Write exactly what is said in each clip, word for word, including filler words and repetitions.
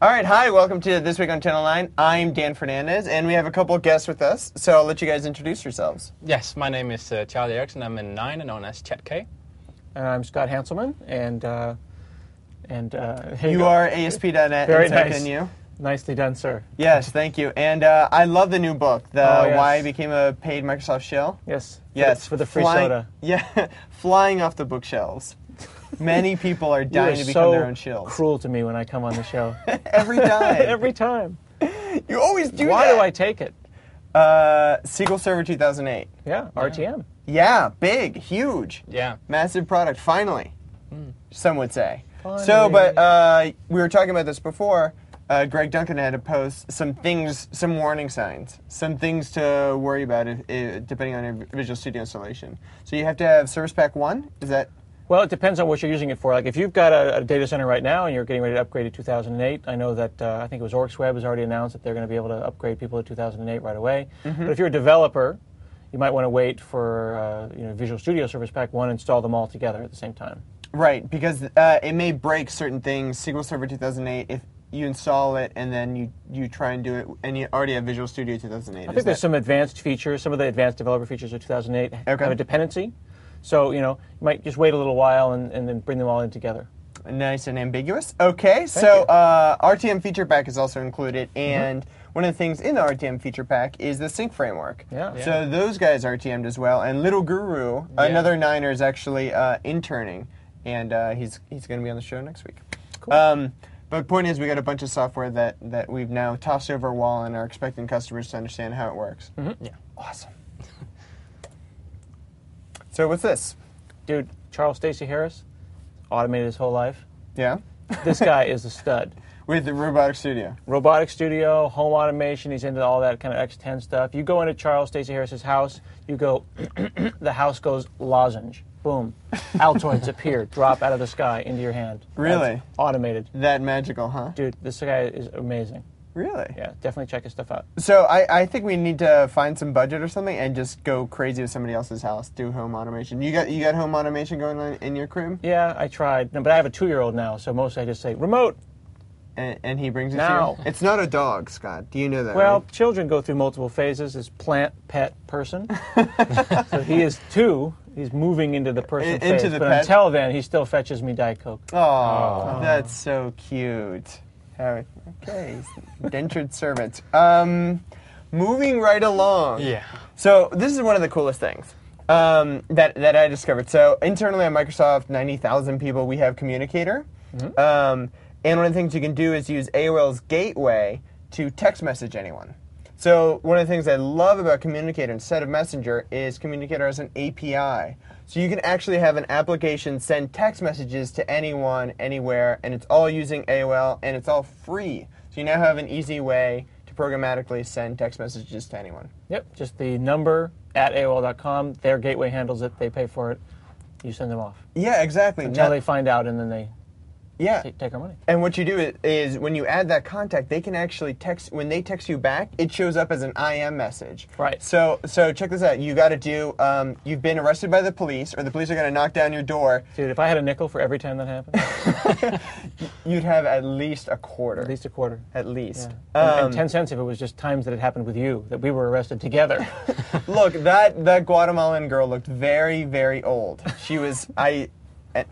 All right, hi, welcome to This Week on Channel nine. I'm Dan Fernandez, and we have a couple of guests with us, so I'll let you guys introduce yourselves. Yes, my name is uh, Charlie Erickson. I'm in nine and known as Chet K. And I'm Scott Hanselman, and uh, and uh, you, you go. are A S P dot net. Very Inside nice. Can you? Nicely done, sir. Yes, thank you. And uh, I love the new book, The Oh, yes. Why I Became a Paid Microsoft Shill. Yes. Yes, For the, for the free flying, soda. Yeah, flying off the bookshelves. Many people are dying you to are become so their own shills. cruel to me when I come on the show. Every time. Every time. You always do Why that. do I take it? Uh, S Q L Server two thousand eight. Yeah, R T M. Yeah, big, huge. Yeah. Massive product, finally, Mm. some would say. Finally. So, but uh, we were talking about this before. Uh, Greg Duncan had to post some things, some warning signs, some things to worry about if, if, depending on your Visual Studio installation. So you have to have Service Pack one? Is that... Well, it depends on what you're using it for. Like, if you've got a, a data center right now and you're getting ready to upgrade to two thousand eight, I know that, uh, I think it was OrcsWeb has already announced that they're going to be able to upgrade people to two thousand eight right away. Mm-hmm. But if you're a developer, you might want to wait for uh, you know, Visual Studio Service Pack one and install them all together at the same time. Right, because uh, it may break certain things, S Q L Server two thousand eight, if you install it and then you, you try and do it, and you already have Visual Studio two thousand eight. I think there's some advanced features. Some of the advanced developer features of two thousand eight Okay. have a dependency. So, you know, you might just wait a little while and, and then bring them all in together. Nice and ambiguous. Okay, so uh, R T M Feature Pack is also included, and mm-hmm. one of the things in the R T M Feature Pack is the sync framework. Yeah. Yeah. So those guys R T M'd as well, and Little Guru, Yeah. another Niner, is actually uh, interning, and uh, he's he's going to be on the show next week. Cool. Um, but point is, we got a bunch of software that, that we've now tossed over a wall and are expecting customers to understand how it works. Mm-hmm. Yeah. Awesome. So what's this? Dude, Charles Stacey Harris, automated his whole life. Yeah? This guy is a stud. With the Robotic Studio. Robotic Studio, home automation, he's into all that kind of X ten stuff. You go into Charles Stacey Harris's house, you go, the house goes lozenge. Boom. Altoids appear, drop out of the sky into your hand. Really? That's automated. That magical, huh? Dude, this guy is amazing. Really? Yeah, definitely check his stuff out. So I, I think we need to find some budget or something and just go crazy with somebody else's house, do home automation. You got you got home automation going on in your crib? Yeah, I tried. No, but I have a two-year-old now, so mostly I just say, remote. And, and he brings it Now. to you? It's not a dog, Scott. Do you know that, Well, right? children go through multiple phases as plant, pet, person. So he is two. He's moving into the person In- phase. into the but pet? until then, he still fetches me Diet Coke. Oh, that's so cute. How, okay, dentured servant. Um, moving right along. Yeah. So this is one of the coolest things um, that, that I discovered. So internally at Microsoft, ninety thousand people, we have Communicator. Mm-hmm. Um, and one of the things you can do is use A O L's Gateway to text message anyone. So one of the things I love about Communicator instead of Messenger is Communicator has an A P I. So you can actually have an application send text messages to anyone, anywhere, and it's all using A O L, and it's all free. So you now have an easy way to programmatically send text messages to anyone. Yep, just the number at A O L dot com. Their gateway handles it. They pay for it. You send them off. Yeah, exactly. Until Now- they find out, and then they yeah. take, take our money. And what you do is, is when you add that contact, they can actually text, when they text you back, it shows up as an I M message. Right. So so check this out. You got to do, um, you've been arrested by the police, or the police are going to knock down your door. Dude, if I had a nickel for every time that happened, You'd have at least a quarter. at least a quarter. At least. Yeah. And, Um, and ten cents if it was just times that it happened with you, that we were arrested together. Look, that, that Guatemalan girl looked very, very old. She was, I... eh.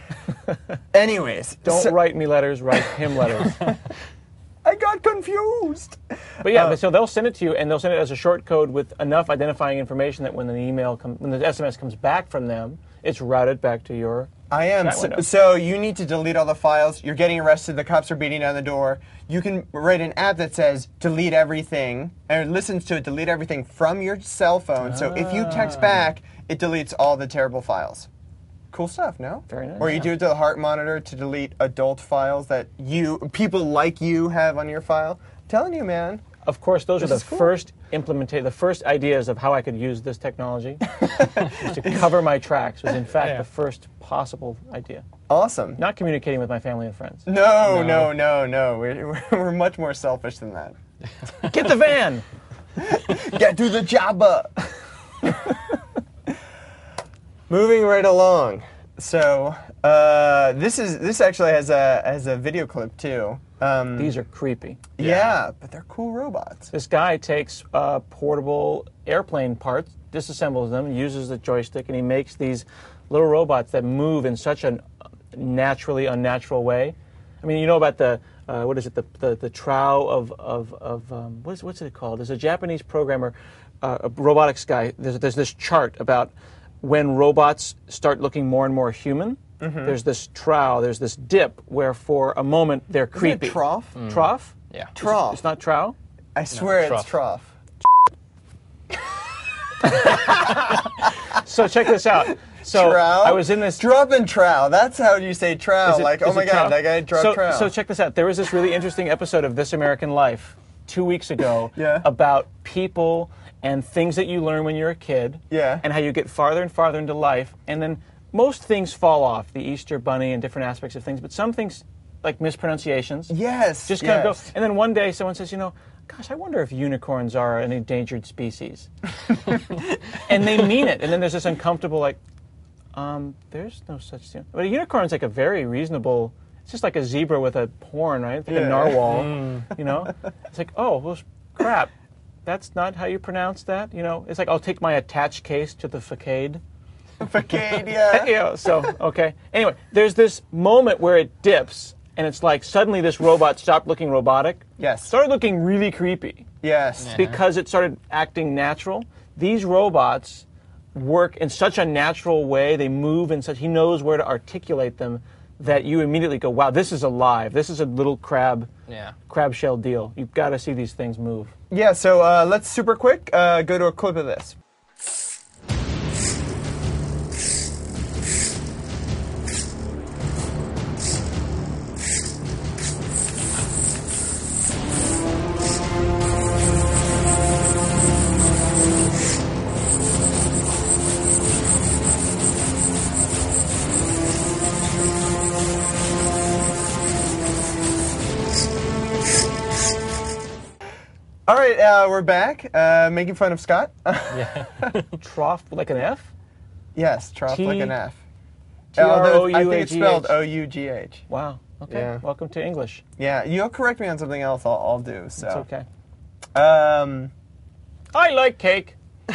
Anyways. Don't so- write me letters, write him letters. I got confused. But yeah, Uh, but so they'll send it to you, and they'll send it as a short code with enough identifying information that when the email comes, when the S M S comes back from them, it's routed back to your. I am. That So, window. so you need to delete all the files. You're getting arrested. The cops are beating down the door. You can write an app that says delete everything, and it listens to it, delete everything from your cell phone. So if you text Ah. back, it deletes all the terrible files. Cool stuff, no? Very nice. Or you do it to the heart monitor to delete adult files that you, people like you have on your file. I'm telling you, man. Of course, those This are is the cool. first implementation, the first ideas of how I could use this technology was to cover my tracks. Was in fact Yeah. the first possible idea. Awesome. Not communicating with my family and friends. No, No. no, no, no. We're, we're much more selfish than that. Get the van. Get to the chopper. Moving right along. So, Uh, this is this actually has a has a video clip too. Um, These are creepy. yeah, but they're cool robots. This guy takes uh, portable airplane parts, disassembles them, uses the joystick, and he makes these little robots that move in such a naturally unnatural way. I mean, you know about the uh, what is it? The the, the trow of of, of um, what is what's it called? There's a Japanese programmer, uh, a robotics guy. There's there's this chart about when robots start looking more and more human. Mm-hmm. There's this trow. There's this dip where for a moment they're Isn't creepy. it trough? Mm. Trough? Yeah. Trough. It's not trow. I swear No, it's trough. So check this out. So Trow? I was in this. Dropping trow. That's how you say trow. Is it- like, is oh my it god, trow? that guy dropped so, trow. So check this out. There was this really interesting episode of This American Life two weeks ago Yeah. about people and things that you learn when you're a kid. Yeah. And how you get farther and farther into life, and then most things fall off, the Easter Bunny and different aspects of things, but some things, like mispronunciations, yes. just kind yes. of go. And then one day someone says, you know, gosh, I wonder if unicorns are an endangered species. And they mean it. And then there's this uncomfortable, like, um, there's no such thing. But a unicorn's like a very reasonable, it's just like a zebra with a horn, right? It's like Yeah. a narwhal, you know? It's like, oh, well, crap. That's not how you pronounce that, you know? It's like, I'll take my attached case to the facade. Facadia. You know, so, okay. Anyway, there's this moment where it dips, and it's like suddenly this robot stopped looking robotic. Yes. Started looking really creepy Yes. because it started acting natural. These robots work in such a natural way. They move in such, he knows where to articulate them that you immediately go, wow, this is alive. This is a little crab, Yeah. crab shell deal. You've got to see these things move. Yeah, so uh, let's super quick uh, go to a clip of this. All right, uh, we're back, uh, making fun of Scott. Trough like an F? Yes, trough T- like an F. T R O Although U I think it's G H. spelled O U G H. Wow. Okay. Yeah. Welcome to English. Yeah, you'll correct me on something else, I'll, I'll do. So. It's okay. Um, I like cake.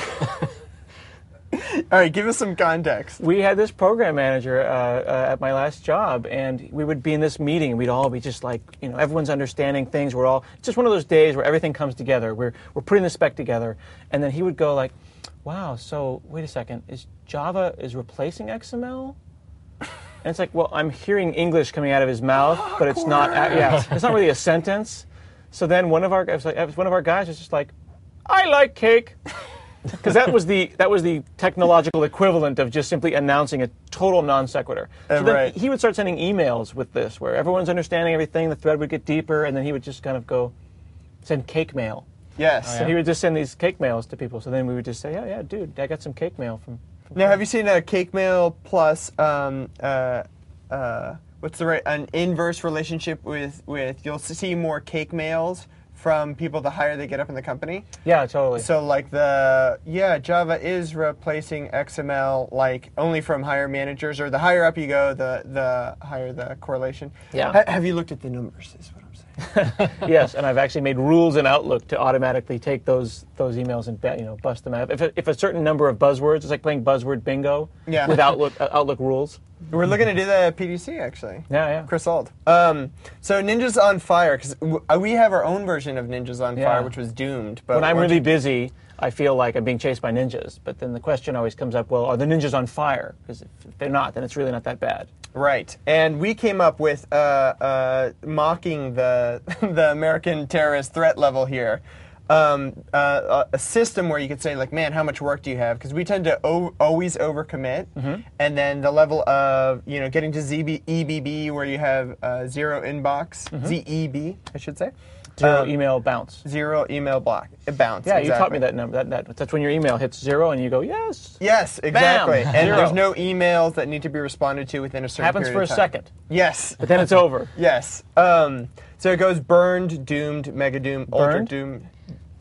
all right, give us some context. We had this program manager uh, uh, at my last job, and we would be in this meeting, and we'd all be just like, you know, everyone's understanding things. We're all, it's just one of those days where everything comes together. We're, we're putting the spec together. And then he would go like, wow, so wait a second, is Java is replacing X M L? And it's like, well, I'm hearing English coming out of his mouth, but it's not, yeah, it's not really a sentence. So then one of our guys, like, one of our guys was just like, I like cake. Because that was the that was the technological equivalent of just simply announcing a total non sequitur. So Uh, then right. he would start sending emails with this, where everyone's understanding everything. The thread would get deeper, and then he would just kind of go send cake mail. Yes. So he would just send these cake mails to people. So then we would just say, yeah, yeah, dude, I got some cake mail from. from Now, have you seen a Cake Mail plus um, uh, uh, what's the right an inverse relationship with with you'll see more cake mails from people the higher they get up in the company. Yeah, totally. So like the yeah Java is replacing X M L like only from higher managers, or the higher up you go, the the higher the correlation. Yeah. Ha- have you looked at the numbers? Is what I'm saying. Yes, and I've actually made rules in Outlook to automatically take those those emails and ba- you know bust them out. If a, if a certain number of buzzwords, it's like playing buzzword bingo Yeah. with Outlook uh, Outlook rules. We're looking to do that at P D C actually. Yeah, yeah. Chris Ald. Um, so Ninjas on Fire, because we have our own version of Ninjas on Yeah. Fire, which was doomed. But When I'm once really you- busy, I feel like I'm being chased by ninjas. But then the question always comes up, well, are the ninjas on fire? Because if they're not, then it's really not that bad. Right, and we came up with uh, uh, mocking the the American terrorist threat level here. Um, uh, a system where you could say, like, man, how much work do you have? Because we tend to o- always overcommit, Mm-hmm. and then the level of, you know, getting to Z B, E B B where you have uh, zero inbox, Mm-hmm. Z E B, I should say. Zero Um, email bounce. Zero email block, it bounce. Yeah, you taught exactly. me that number. That, that that's when your email hits zero and you go yes. Yes, exactly. Bam! And Zero. there's no emails that need to be responded to within a certain Happens period for a of time. second, Yes. but then it's over. Yes. Um, so it goes burned, doomed, mega doom, ultra Burned? doom.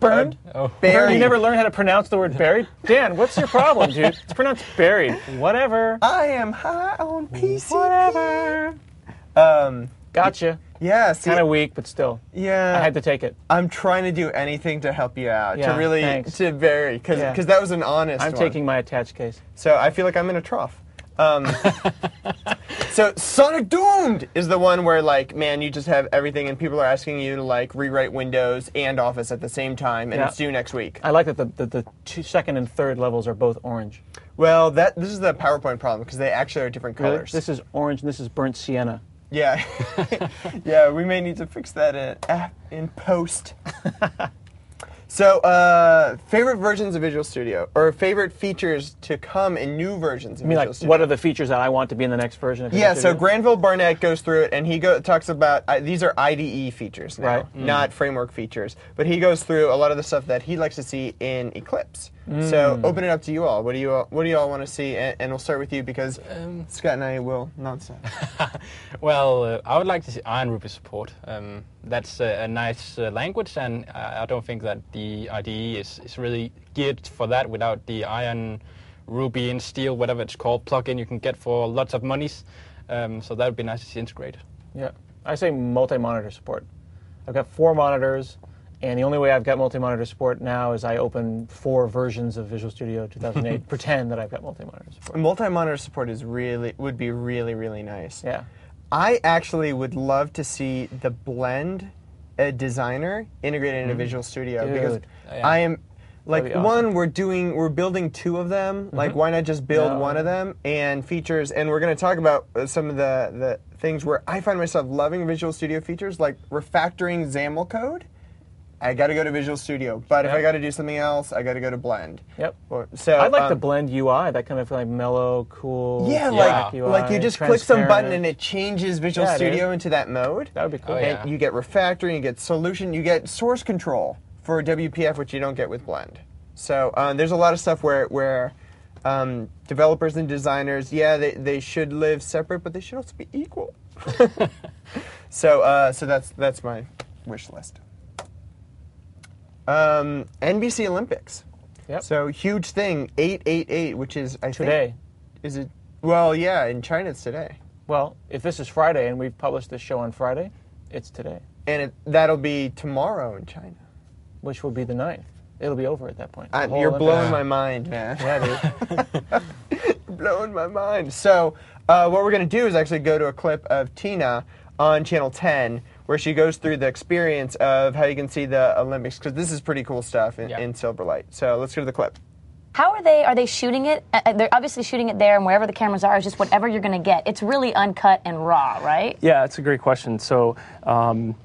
Burned? Oh. Burned? You Buried. never learned how to pronounce the word buried? Dan, what's your problem, dude? It's pronounced buried. Whatever. I am high on P C P. Whatever. Um, Gotcha. yeah, see, Kind of weak, but still. yeah. I had to take it. I'm trying to do anything to help you out, Yeah, to really, thanks. to vary, because Yeah. that was an honest I'm one. taking my attached case. So I feel like I'm in a trough. Um, so Sonic Doomed is the one where, like, man, you just have everything, and people are asking you to, like, rewrite Windows and Office at the same time, and Yeah. it's due next week. I like that the, the, the two, second and third levels are both orange. Well, that this is the PowerPoint problem, because they actually are different Really? colors. This is orange and this is burnt sienna. Yeah. Yeah, we may need to fix that in, uh, in post. So, uh, favorite versions of Visual Studio, or favorite features to come in new versions of I mean, Visual like, Studio? what are the features that I want to be in the next version of Visual Yeah, so Studio? Granville Barnett goes through it, and he go, talks about uh, these are I D E features now, Right. not framework features. But he goes through a lot of the stuff that he likes to see in Eclipse. So open it up to you all. What do you all, what do you all want to see? And, and we'll start with you because Um, Scott and I will not say. Well, uh, I would like to see Iron Ruby support. Um, that's a, a nice uh, language, and I, I don't think that the I D E is, is really geared for that without the Iron Ruby and Steel, whatever it's called, plugin you can get for lots of monies. Um, so that would be nice to see integrated. Yeah. I say multi-monitor support. I've got four monitors, and the only way I've got multi-monitor support now is I open four versions of Visual Studio two thousand eight, pretend that I've got multi-monitor support. Multi-monitor support is really would be really really nice. Yeah. I actually would love to see the Blend uh, designer integrated into Visual Studio because Dude. Yeah. I am like That'd be awesome. one we're doing we're building two of them. Like why not just build No. one of them and features? And we're going to talk about uh, some of the the things where I find myself loving Visual Studio features like refactoring XAML code. I got to go to Visual Studio, but if Yep. I got to do something else, I got to go to Blend. Yep. Or, so I like the um, Blend U I, that kind of like mellow, cool. Yeah, black like U I, like you just click some button transparent. and it changes Visual Yeah, it Studio is. into that mode. That would be cool. Oh, yeah. And you get refactoring, you get solution, you get source control for W P F, which you don't get with Blend. So uh, there's a lot of stuff where where um, developers and designers, yeah, they, they should live separate, but they should also be equal. so uh, so that's that's my wish list. Um, N B C Olympics. Yep. So huge thing, eight eight eight, which is I Today. think is it? Well, yeah, in China it's today. Well, if this is Friday and we've published this show on Friday, it's today, And it, that'll be tomorrow in China. which will be the ninth. It'll be over at that point. I, The whole you're Olympics. blowing my mind, man. Yeah, dude. You're blowing my mind. So, uh, what we're going to do is actually go to a clip of Tina on Channel ten where she goes through the experience of how you can see the Olympics, because this is pretty cool stuff in, Yeah. in Silverlight. So, let's go to the clip. How are they? Are they shooting it? Uh, they're obviously shooting it there, and wherever the cameras are is just whatever you're going to get. It's really uncut and raw, right? Yeah, it's a great question. So, um,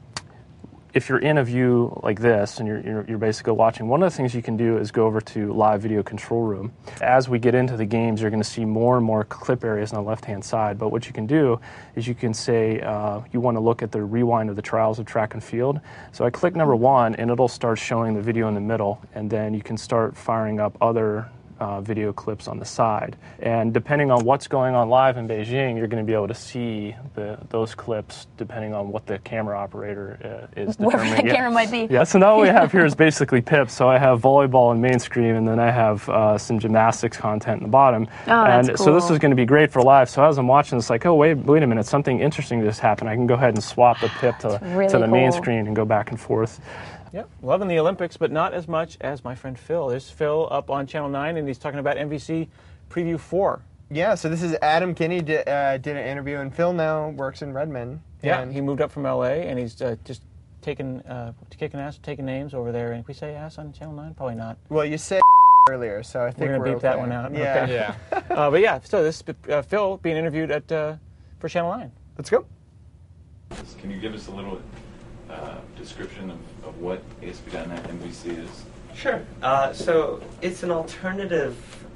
if you're in a view like this and you're, you're, you're basically watching, one of the things you can do is go over to Live Video Control Room. As we get into the games, you're going to see more and more clip areas on the left-hand side. But what you can do is you can say uh, you want to look at the rewind of the trials of track and field. So I click number one, and it'll start showing the video in the middle, and then you can start firing up other Uh, video clips on the side. And depending on what's going on live in Beijing, you're going to be able to see the, those clips depending on what the camera operator uh, is Wherever determining. that camera might be. Yeah, so now what we have here is basically pips. So I have volleyball in main screen, and then I have uh, some gymnastics content in the bottom. Oh, that's and so this cool. is going to be great for live. So as I'm watching, it's like, oh, wait, wait a minute, something interesting just happened. I can go ahead and swap the pip to, really to the main cool. screen and go back and forth. Yep, loving the Olympics, but not as much as my friend Phil. There's Phil up on Channel nine, and he's talking about M V C Preview four. Yeah, so this is Adam Kinney did, uh, did an interview, and Phil now works in Redmond. Yeah, And he moved up from L A, and he's uh, just taking, uh, kicking ass, taking names over there. And can we say ass on Channel nine? Probably not. well, you said earlier, so I think We're we're, gonna beep that okay. one out. Yeah. Okay. Yeah. Uh, but yeah, so this is uh, Phil being interviewed at uh, for Channel nine. Let's go. Can you give us a little uh, description of, of what A S P dot net M V C is? Sure. Uh, so it's an alternative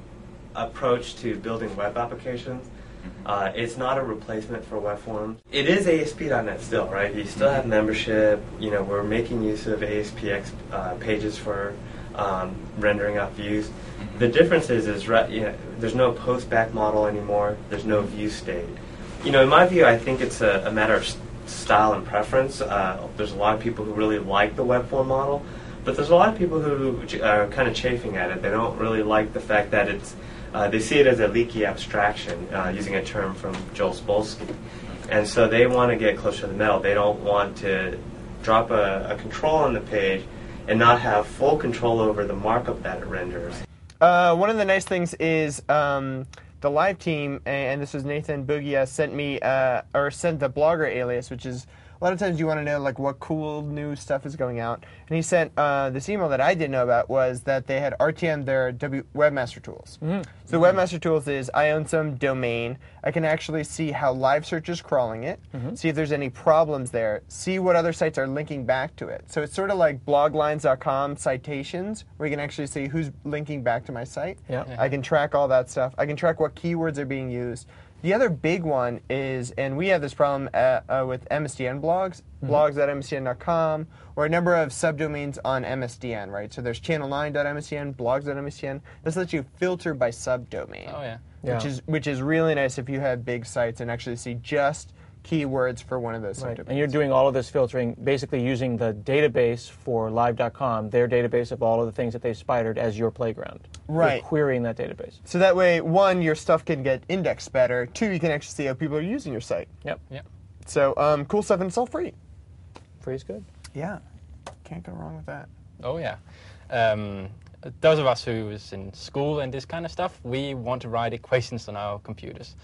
approach to building web applications. Uh, it's not a replacement for web forms. It is A S P dot net still, right? You still have membership. You know, we're making use of A S P X uh, pages for um, rendering out views. The difference is, is re- you know, there's no post-back model anymore. There's no view state. You know, in my view, I think it's a, a matter of s- style and preference. Uh, there's a lot of people who really like the web form model, But there's a lot of people who are kind of chafing at it. They don't really like the fact that it's, uh, they see it as a leaky abstraction, uh, using a term from Joel Spolsky. And so they want to get closer to the metal. They don't want to drop a, a control on the page and not have full control over the markup that it renders. Uh, one of the nice things is um, the live team, and this was Nathan Bugia, sent me, uh, or sent the Blogger alias, which is a lot of times you want to know like what cool new stuff is going out. And he sent uh, this email that I didn't know about was that they had R T M their w- Webmaster Tools. Mm-hmm. So mm-hmm. Webmaster Tools is I own some domain. I can actually see how live search is crawling it, mm-hmm. see if there's any problems there, see what other sites are linking back to it. So it's sort of like bloglines dot com citations, where you can actually see who's linking back to my site. Yeah. I can track all that stuff. I can track what keywords are being used. The other big one is, and we have this problem at, uh, with M S D N blogs, mm-hmm. blogs dot M S D N dot com, or a number of subdomains on M S D N, right? So there's channel nine dot M S D N, blogs dot M S D N. This lets you filter by subdomain, oh, yeah. which yeah. is which is really nice if you have big sites and actually see just keywords for one of those right. subdomains. And you're doing all of this filtering basically using the database for live dot com, their database of all of the things that they spidered as your playground. Right. You're querying that database. So that way, one, your stuff can get indexed better. Two, you can actually see how people are using your site. Yep. Yep. So um, cool stuff, and it's all free. Free is good. Yeah. Can't go wrong with that. Oh, yeah. Um, those of us who is in school and this kind of stuff, we want to write equations on our computers.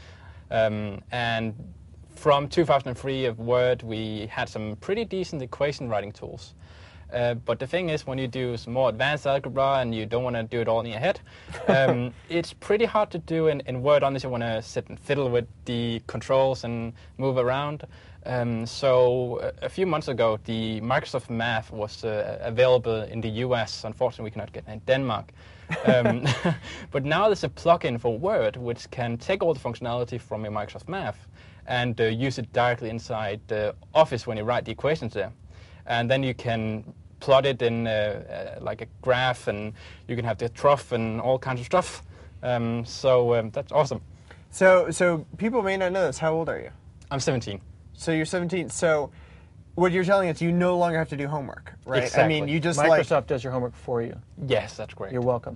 Um, and from two thousand three of Word, we had some pretty decent equation writing tools. Uh, but the thing is, when you do some more advanced algebra and you don't want to do it all in your head, um, it's pretty hard to do in, in Word unless you want to sit and fiddle with the controls and move around. Um, so a, a few months ago, the Microsoft Math was uh, available in the U S. Unfortunately, we cannot get it in Denmark. Um, but now there's a plugin for Word which can take all the functionality from your Microsoft Math and uh, use it directly inside the Office when you write the equations there. And then you can plot it in uh, uh, like a graph, and you can have the trough and all kinds of stuff. Um, so um, that's awesome. So, so people may not know this. How old are you? I'm seventeen. So you're seventeen. So what you're telling us, you no longer have to do homework, right? Exactly. I mean, you just Microsoft like, does your homework for you. Yes, that's great. You're welcome.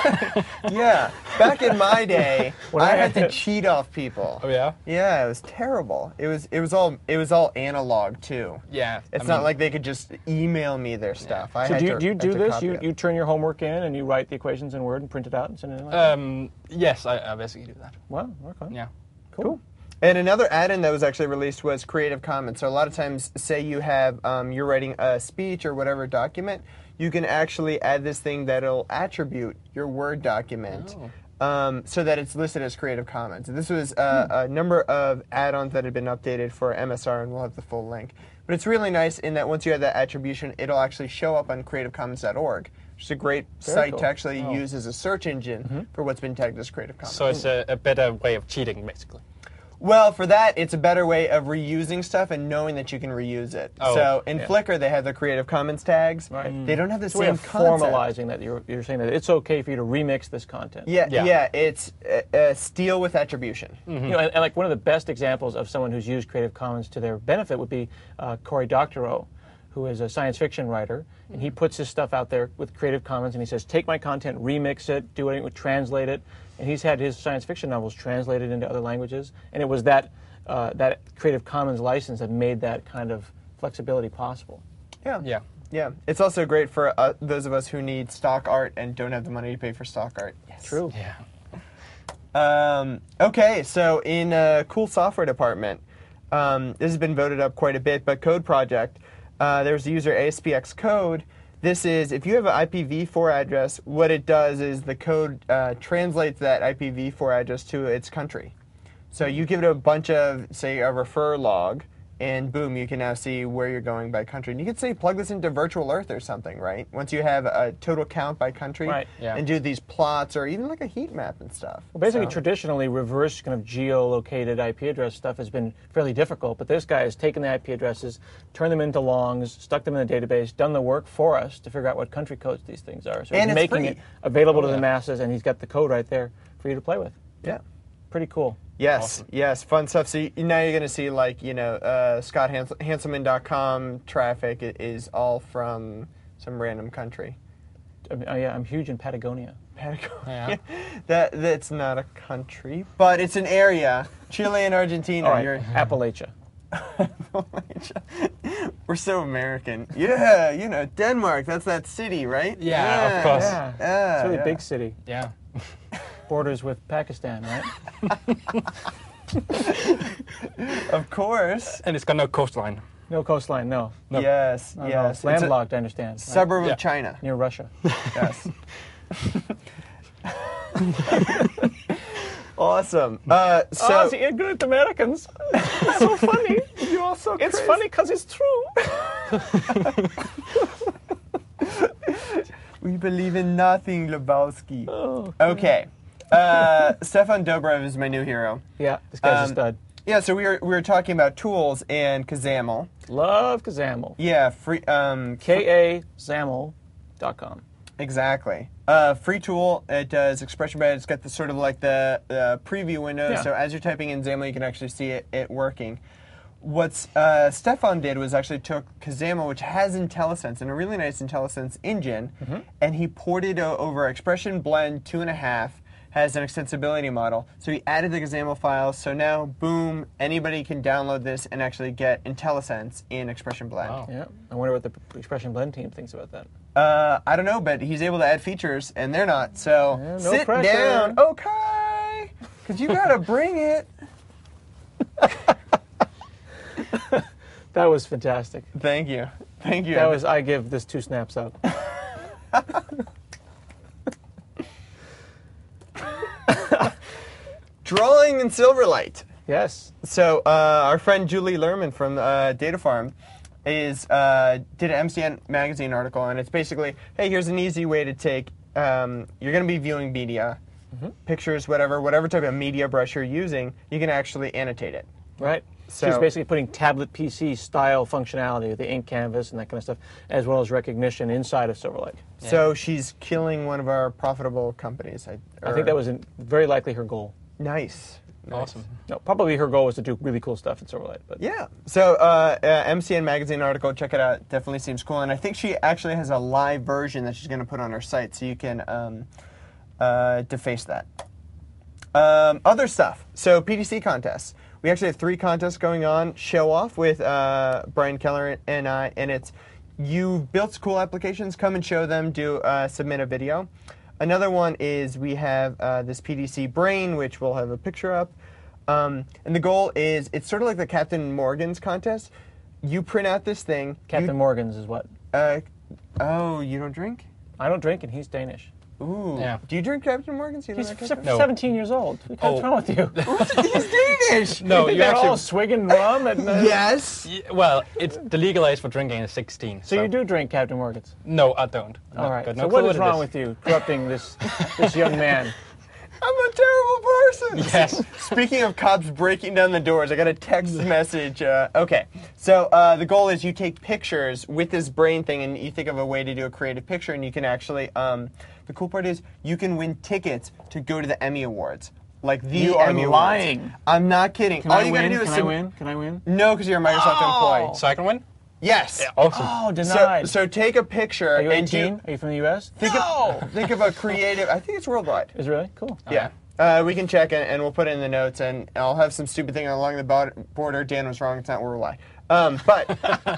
yeah. Back in my day, When I I had had to to- cheat off people. Oh yeah. Yeah, it was terrible. It was it was all it was all analog too. Yeah. It's I not mean, like they could just email me their stuff. I So had do you, to, do, you I had do to this? copy You, it. you turn your homework in and you write the equations in Word and print it out and send it in? Like Um, yes, I, I basically do that. Wow, okay. Yeah. Cool. And another add-in that was actually released was Creative Commons. So a lot of times, say you have, um, you're writing a speech or whatever document, you can actually add this thing that'll attribute your Word document Oh. um, so that it's listed as Creative Commons. And this was uh, a number of add-ons that had been updated for M S R, and we'll have the full link. But it's really nice in that once you have that attribution, it'll actually show up on creative commons dot org, which is a great Very site cool. to actually Oh. use as a search engine for what's been tagged as Creative Commons. So it's a, a better way of cheating, basically. Well, for that, it's a better way of reusing stuff and knowing that you can reuse it. Oh, so in yeah. Flickr, they have the Creative Commons tags. Right. They don't have the It's a way same of concept. formalizing that. You're, you're saying that it's okay for you to remix this content. Yeah, yeah, Yeah. it's uh, uh, steal with attribution. You know, and, and like one of the best examples of someone who's used Creative Commons to their benefit would be uh, Cory Doctorow, who is a science fiction writer, and he puts his stuff out there with Creative Commons, and he says, take my content, remix it, do it, translate it, and he's had his science fiction novels translated into other languages, and it was that uh, that Creative Commons license that made that kind of flexibility possible. Yeah. Yeah. Yeah. It's also great for uh, those of us who need stock art and don't have the money to pay for stock art. Yes. True. Yeah. Um, okay, so in uh, Cool Software Department, um, this has been voted up quite a bit, but Code Project, uh, there's the user A S P X Code. This is, if you have an I P v four address, what it does is the code uh, translates that I P v four address to its country. So you give it a bunch of, say, a refer log, and boom, you can now see where you're going by country. And you could say plug this into Virtual Earth or something, right? Once you have a total count by country, Right, yeah. and do these plots or even like a heat map and stuff. Well, basically, So- traditionally, reverse kind of geolocated I P address stuff has been fairly difficult, but this guy has taken the I P addresses, turned them into longs, stuck them in the database, done the work for us to figure out what country codes these things are. So And he's it's making free. it available Oh, to the yeah. masses, and he's got the code right there for you to play with. Yeah. Pretty cool. Yes, Awesome. yes, fun stuff. So you, now you're going to see, like, you know, uh, Scott Hans- Hanselman dot com traffic i- is all from some random country. I mean, oh, yeah, I'm huge in Patagonia. Patagonia. that that's not a country, but it's an area. Chile and Argentina. All right, You're, Appalachia. Appalachia. We're so American. Yeah, you know, Denmark. That's that city, right? Yeah, of course. Yeah, Yeah, it's a really yeah. big city. Yeah. Borders with Pakistan, right? Of course. And it's got no coastline. No coastline, no. No. Yes, No, no, yes. it's landlocked, I understand. right? Suburb Yeah. of China. Near Russia. Yes. Awesome. Uh, so oh, the ignorant Americans. It's so funny. you're all so It's crazy. funny because it's true. We believe in nothing, Lebowski. Oh, Okay. Uh, Stefan Dobrev is my new hero. yeah, this guy's Um, a stud. Yeah, so we were we were talking about tools and Kazaml. Love Kazaml. Yeah, free. Um, K A Zaml dot com. Exactly. Uh, free tool. It does expression bed. It's got the sort of like the uh, preview window. Yeah. So as you're typing in Xaml, you can actually see it, it working. What uh, Stefan did was actually took Kazaml, which has IntelliSense and a really nice IntelliSense engine, Mm-hmm. and he ported o- over Expression Blend two and a half. Has an extensibility model. So he added the Kazaml files. So now, boom, anybody can download this and actually get IntelliSense in Expression Blend. Wow. Yeah, I wonder what the Expression Blend team thinks about that. Uh, I don't know, but he's able to add features, and they're not. So Yeah, no sit pressure. down, okay? Because you gotta bring it. That was fantastic. Thank you, thank you. That was, I give this two snaps up. drawing in Silverlight. Yes. So uh, our friend Julie Lerman from uh, Data Farm is uh, did an M C N magazine article, and it's basically, hey, here's an easy way to take. Um, you're going to be viewing media, pictures, whatever, whatever type of media brush you're using. You can actually annotate it. Right. So- She's basically putting tablet P C style functionality, the ink canvas and that kind of stuff, as well as recognition inside of Silverlight. So she's killing one of our profitable companies. I, I or- think that was in, very likely her goal. nice. Nice. Awesome. No, probably her goal was to do really cool stuff in Silverlight. But Yeah. So uh, uh, M C N magazine article, check it out. Definitely seems cool, and I think she actually has a live version that she's going to put on her site, so you can um, uh, deface that. Um, other stuff. So P D C contests. We actually have three contests going on. Show off with uh, Brian Keller and I, and it's you've built cool applications. Come and show them. Do uh, submit a video. Another one is we have uh, this P D C brain, which we'll have a picture up. Um, and the goal is, it's sort of like the Captain Morgan's contest. You print out this thing. Captain you, Morgan's is what? Uh, oh, you don't drink? I don't drink and he's Danish. Ooh. Yeah. Do you drink Captain Morgan's? You don't He's like se- Captain? No. seventeen years old. What's Oh. wrong with you? He's Danish! No, you you they're all actually. swigging rum? And, uh, Yes. Y- Well, it's the legal age for drinking is sixteen. So you do drink Captain Morgan's? No, I don't. All No, right. got So no what clue is it wrong with you corrupting this this young man? I'm a terrible person. Yes. Speaking of cops breaking down the doors, I got a text message. Uh, okay, so uh, the goal is you take pictures with this brain thing, and you think of a way to do a creative picture, and you can actually. Um, the cool part is you can win tickets to go to the Emmy Awards, like the You are Emmy lying. Awards. I'm not kidding. Can All I you win? gotta do is Can I sub- win? Can I win? No, because you're a Microsoft employee. So I can win? Yes. Awesome. Oh, So, denied. so take a picture Are you and eighteen? do. Are you from the U S? Think of think of a creative. I think it's worldwide. Is it really? Cool. Yeah. Uh, we can check it, and we'll put it in the notes, and I'll have some stupid thing along the bo- border. Dan was wrong. It's not worldwide. Um, but,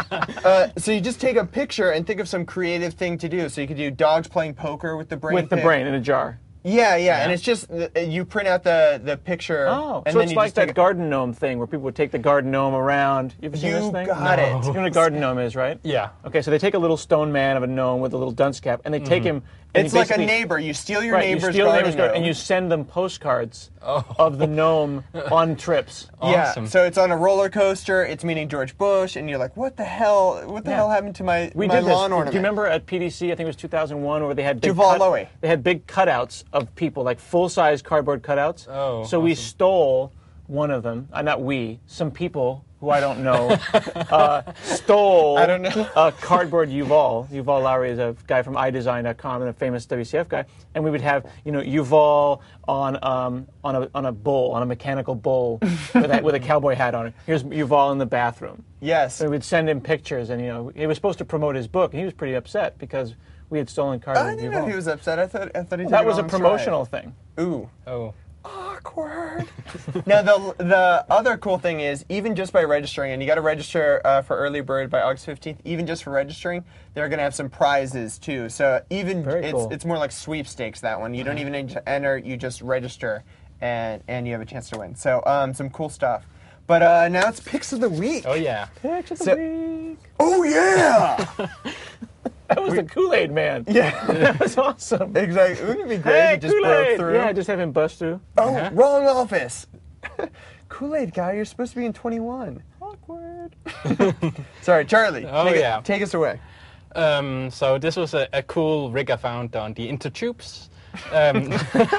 uh, so you just take a picture and think of some creative thing to do. So you could do dogs playing poker with the brain. With the pic. brain in a jar. Yeah, yeah, and it's just, uh, you print out the, the picture. Oh, and so then it's you like just take that a- garden gnome thing where people would take the garden gnome around. You ever seen You this thing? got No. it. You know what a garden gnome is, right? Yeah. Okay, so they take a little stone man of a gnome with a little dunce cap, and they take him. And It's you like a basically- neighbor. You steal your Right, you neighbor's steal the garden neighbor's garden, gnome. and you send them postcards Oh. of the gnome on trips. Yeah, Awesome. so it's on a roller coaster. It's meeting George Bush, and you're like, "What the hell? What the Yeah. hell happened to my We my did this. lawn Do ornament?" you remember at P D C? I think it was two thousand one, where they had big Yuval Lowy. They had big cutouts of people, like full-size cardboard cutouts. Oh, so we awesome. stole one of them. Uh, not we. Some people who I don't know, uh, stole I don't know. a cardboard Yuval. Yuval Lowry is a guy from i design dot com and a famous W C F guy. And we would have, you know, Yuval on um, on a on a bull, on a mechanical bull with a, with a cowboy hat on it. Here's Yuval in the bathroom. Yes. So we'd send him pictures, and you know, he was supposed to promote his book, and he was pretty upset because we had stolen cardboard I didn't Yuval. know he was upset. I thought I thought he took that it was all a in promotional stride. thing. Ooh. Oh. Awkward. Now the the other cool thing is, even just by registering, and you got to register uh, for early bird by August fifteenth. Even just for registering, they're going to have some prizes too. So even Very it's cool. it's more like sweepstakes, that one. You don't even need to enter. You just register, and and you have a chance to win. So um, some cool stuff. But uh, now it's picks of the week. Oh yeah. Picture the So- week. Oh yeah. That was the Kool-Aid Man. Yeah. That was awesome. Exactly. Wouldn't it be great Hey, if you just broke Kool-Aid! through? Yeah, just have him bust through. Oh, wrong office. Kool-Aid guy, you're supposed to be in twenty-one. Awkward. Sorry, Charlie. Oh, take it- yeah. take us away. Um, so this was a, a cool rig I found on the Intertubes. Um,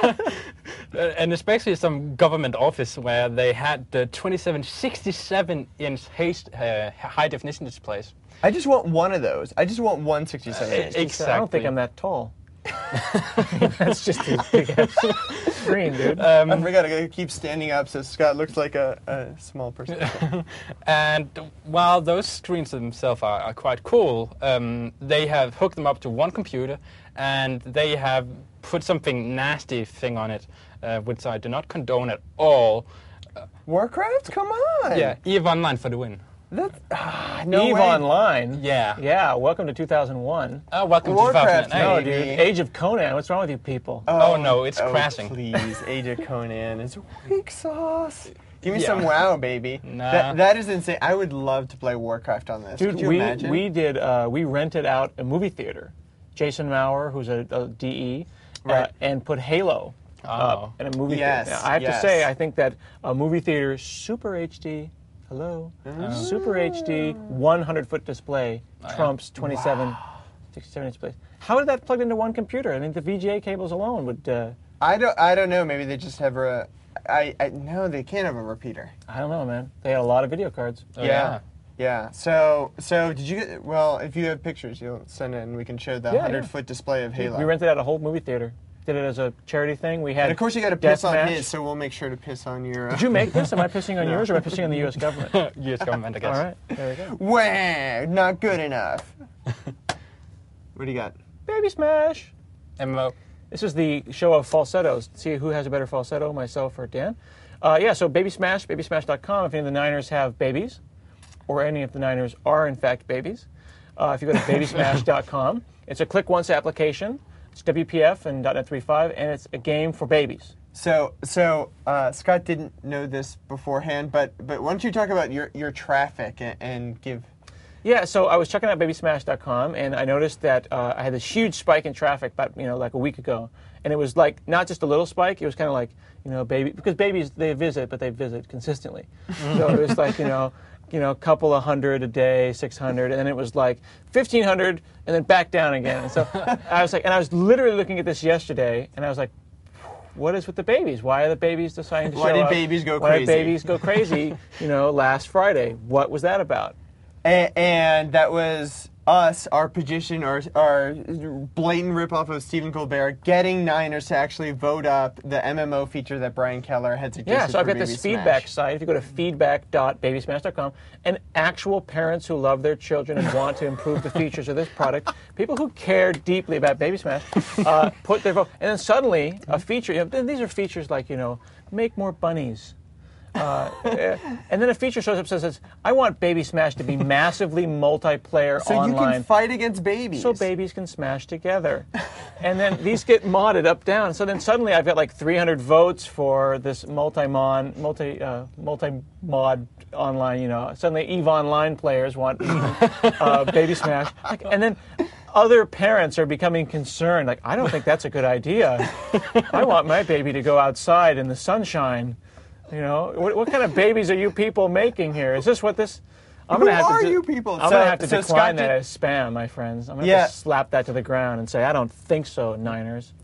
and it's basically some government office where they had the twenty-seven sixty-seven inch haste, uh, high definition displays. I just want one of those. I just want one sixty-seven inch. Exactly. I don't think I'm that tall. That's just his big ass screen, dude. I forgot. I gotta keep standing up so Scott looks like a, a small person. And while those screens themselves are, are quite cool, um, they have hooked them up to one computer, and they have put something nasty thing on it, uh, which I do not condone at all. Warcraft? Come on. Yeah, EVE Online for the win. That's, ah, no Eve way. Online. Yeah. Yeah, welcome to two thousand one. Oh, welcome Warcraft, to two thousand eight. No, Maybe. dude. Age of Conan. What's wrong with you people? Oh, no, it's oh, crashing. Please, Age of Conan is weak sauce. Give me Yeah. some WoW, baby. Nah. That, that is insane. I would love to play Warcraft on this. Dude, Could you we imagine? we did uh, we rented out a movie theater. Jason Maurer, who's a, a D E, uh, Right. and put Halo Oh. up in a movie Yes, theater. Now, I have yes. to say, I think that a movie theater super H D, hello, Mm-hmm. super H D, one hundred foot display trumps twenty-seven, sixty-seven inch displays. How did that plug into one computer? I mean, the V G A cables alone would. Uh, I don't. I don't know. Maybe they just have a. I. I no, they can't have a repeater. I don't know, man. They had a lot of video cards. Oh, yeah. Yeah. So. So did you get? Well, if you have pictures, you'll send it, and we can show the Yeah, hundred yeah. foot display of Halo. We rented out a whole movie theater. Did it as a charity thing. We had. and of course, you got to piss on Deathmatch. his, so we'll make sure to piss on your. Uh, Did you make this? Am I pissing on yours or am I pissing on the U S government? U S government, I guess. All right, there we go. Wah, not good enough. What do you got? Baby Smash. M M O. This is the show of falsettos. See who has a better falsetto, myself or Dan. Uh, yeah, so Baby Smash, baby smash dot com. If any of the Niners have babies, or any of the Niners are in fact babies, uh, if you go to baby smash dot com, it's a click once application. It's W P F and .NET three point five, and it's a game for babies. So, so uh, Scott didn't know this beforehand, but but why don't you talk about your your traffic and, and give? Yeah, so I was checking out baby smash dot com, and I noticed that uh, I had this huge spike in traffic about, you know, like a week ago. And it was like not just a little spike, it was kind of like, you know, baby, because babies, they visit, but they visit consistently. So it was like, you know, you know, a couple of hundred a day, six hundred, and then it was like fifteen hundred, and then back down again. And so I was like, and I was literally looking at this yesterday, and I was like, what is with the babies? Why are the babies deciding to Why show did up? babies go Why crazy? did babies go crazy, you know, last Friday? What was that about? And, and that was us, our position, our our blatant ripoff of Stephen Colbert, getting Niners to actually vote up the M M O feature that Brian Keller had suggested. Yeah, so I've for got this Baby feedback Smash. site. If you go to feedback dot baby smash dot com, and actual parents who love their children and want to improve the features of this product, people who care deeply about Baby Smash, uh, put their vote. And then suddenly, a feature, you know, then these are features like, you know, make more bunnies. Uh, and then a feature shows up that says, I want Baby Smash to be massively multiplayer So online. you can fight against babies. So babies can smash together. And then these get modded up, down. So then suddenly I've got like three hundred votes for this multi-mon, multi, uh, multi-mod online, you know. Suddenly EVE Online players want uh, Baby Smash. Like, and then other parents are becoming concerned. Like, I don't think that's a good idea. I want my baby to go outside in the sunshine. You know, what, what kind of babies are you people making here? Is this what this... I'm Who gonna have are to de- you people? I'm So- going to have to so decline Scott that did- as spam, my friends. I'm going to Yeah. have to slap that to the ground and say, I don't think so, Niners.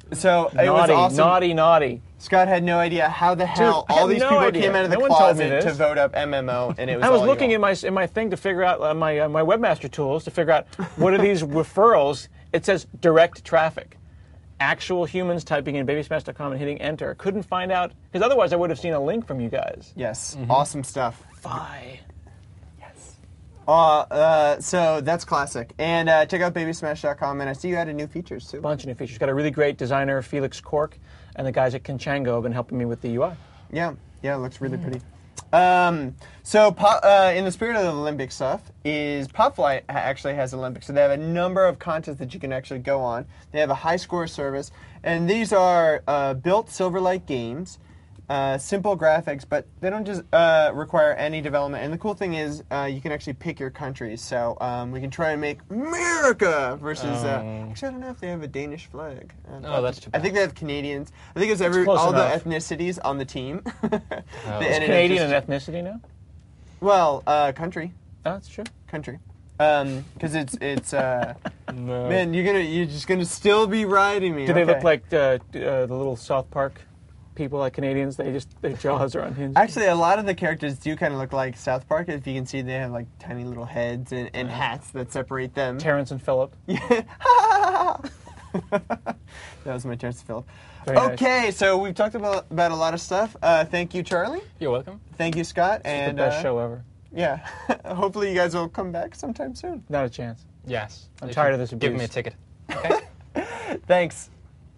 So it was Naughty, awesome. naughty, naughty. Scott had no idea how the hell I all had these no people idea. came out of the No one told me closet to this. vote up M M O, and it was. I was all looking you in my in my thing to figure out uh, my uh, my webmaster tools to figure out what are these referrals. It says direct traffic, actual humans typing in baby smash dot com and hitting enter. Couldn't find out because otherwise I would have seen a link from you guys. Yes, Mm-hmm. awesome stuff. Bye. Uh, uh, so that's classic. And uh, check out baby smash dot com, and I see you added new features too. Bunch of new features. Got a really great designer, Felix Cork, and the guys at Kinchango have been helping me with the U I. Yeah, yeah, it looks really pretty. Um, so, po- uh, in the spirit of the Olympic stuff, is Popfly ha- actually has Olympics. So they have a number of contests that you can actually go on. They have a high score service, and these are uh, built Silverlight games. Uh, simple graphics, but they don't just uh, require any development. And the cool thing is, uh, you can actually pick your countries. So um, we can try and make America versus. Uh, actually, I don't know if they have a Danish flag. Uh, Oh, that's too I think bad. they have Canadians. I think it's every close all enough. the ethnicities on the team. They Oh. ended up Canadian just- and ethnicity now? well, uh, country, Oh, that's true. country, because it's it's. Uh, No. man, you're gonna you're just gonna still be riding me. Do they Okay. look like uh, d- uh, the little South Park people, like Canadians? They just their jaws are unhinged. Actually, a lot of the characters do kind of look like South Park. If you can see, they have like tiny little heads and, and hats that separate them. Terrence and Phillip. That was my chance to Philip. Very nice. Okay, so we've talked about, about a lot of stuff. Uh, thank you, Charlie. You're welcome. Thank you, Scott. It's and the best uh, show ever. Yeah, hopefully you guys will come back sometime soon. Not a chance. Yes. I'm You tired should of this Give me a abuse. ticket. Thanks.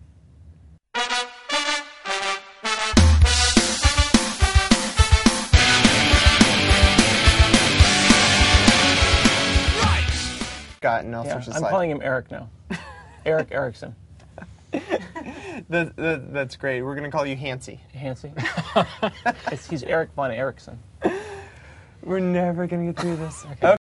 Scott and all Yeah, sorts of I'm slides. calling him Eric now. Eric Erickson. That, that, that's great. We're going to call you Hansi. Hansi. It's, he's Eric Von Erickson. We're never going to get through this.